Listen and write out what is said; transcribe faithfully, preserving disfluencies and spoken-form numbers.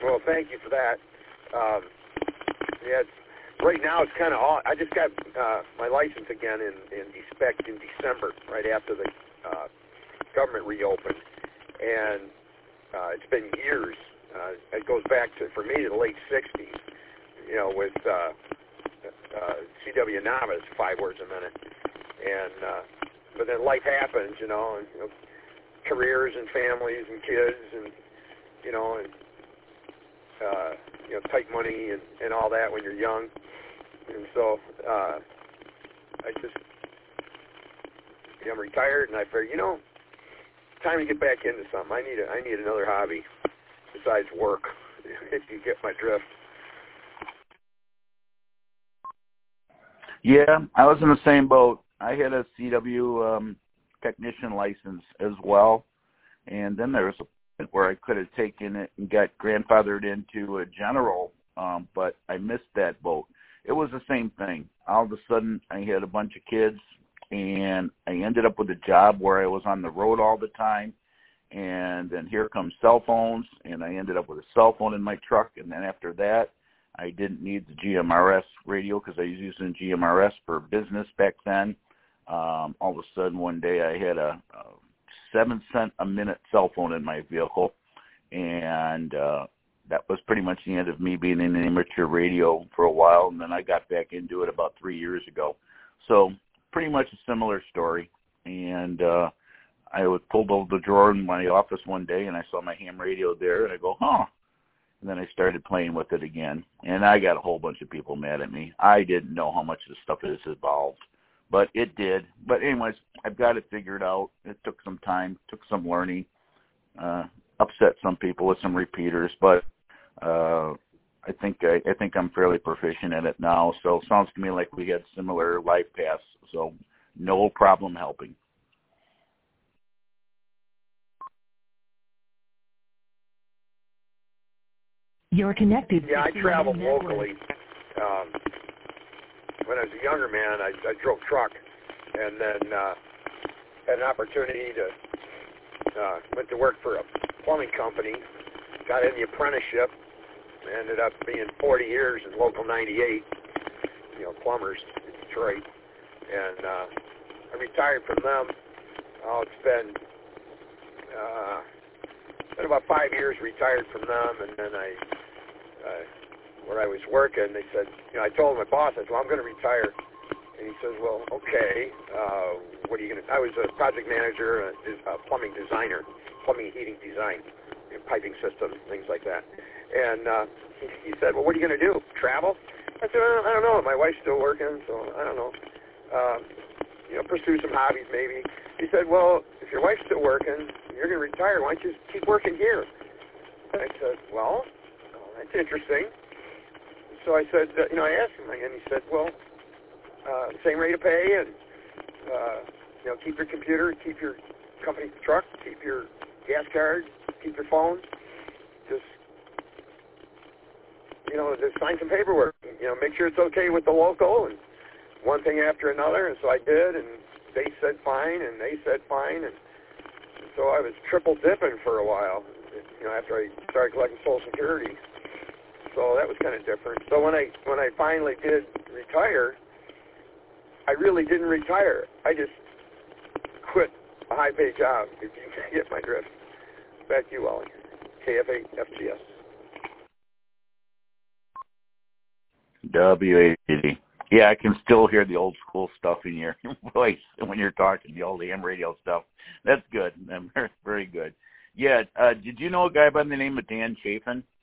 Well, thank you for that. Um, yeah, it's, right now it's kind of odd. I just got uh, my license again in in, de- in December, right after the uh, government reopened, and uh, it's been years. Uh, it goes back to, for me, to the late sixties, you know, with uh, uh, C W Novice, five words a minute. And uh, but then life happens, you know, and, you know, careers and families and kids and, you know, and, uh, you know, tight money and, and all that when you're young. And so uh, I just, you know, I'm retired, and I figured, you know, time to get back into something. I need a, I need another hobby besides work, if you get my drift. Yeah, I was in the same boat. I had a C W um, technician license as well, and then there was a point where I could have taken it and got grandfathered into a general, um, but I missed that boat. It was the same thing. All of a sudden, I had a bunch of kids, and I ended up with a job where I was on the road all the time, and then here comes cell phones, and I ended up with a cell phone in my truck, and then after that, I didn't need the G M R S radio because I was using G M R S for business back then. Um, all of a sudden, one day, I had a, a seven cent a minute cell phone in my vehicle, and uh, that was pretty much the end of me being in amateur radio for a while, and then I got back into it about three years ago. So pretty much a similar story, and uh, I was pulled over the drawer in my office one day, and I saw my ham radio there, and I go, huh. And then I started playing with it again, and I got a whole bunch of people mad at me. I didn't know how much this stuff has evolved, but it did. But anyways, I've got it figured out. It took some time, took some learning, uh, upset some people with some repeaters, but uh, I think I, I think I'm fairly proficient at it now. So it sounds to me like we had similar life paths, so no problem helping. You're connected. Yeah, I traveled locally. Um, when I was a younger man, I, I drove truck, and then uh, had an opportunity to uh, went to work for a plumbing company. Got in the apprenticeship. Ended up being forty years in Local ninety-eight. You know, plumbers in Detroit, and uh, I retired from them. Oh, it's been uh, been about five years retired from them, and then I. Uh, where I was working, they said, you know, I told my boss, I said, well, I'm going to retire. And he says, well, okay, uh, what are you going to, I was a project manager, a, a plumbing designer, plumbing and heating design, you know, piping systems, things like that. And uh, he, he said, well, what are you going to do, travel? I said, I don't know, my wife's still working, so I don't know. Um, you know, pursue some hobbies maybe. He said, well, if your wife's still working, you're going to retire, why don't you just keep working here? And I said, well, that's interesting. So I said, uh, you know, I asked him, and he said, well, uh, same rate of pay, and, uh, you know, keep your computer, keep your company truck, keep your gas card, keep your phone. Just, you know, just sign some paperwork. You know, make sure it's okay with the local, and one thing after another. And so I did, and they said fine, and they said fine, and so I was triple dipping for a while, you know, after I started collecting Social Security. So that was kind of different. So when I when I finally did retire, I really didn't retire. I just quit a high-paid job, if you get my drift. Back to you, Wally. K F A F G S. W A D. Yeah, I can still hear the old school stuff in your voice when you're talking, the old A M radio stuff. That's good. Very, very good. Yeah, uh, did you know a guy by the name of Dan Chafin?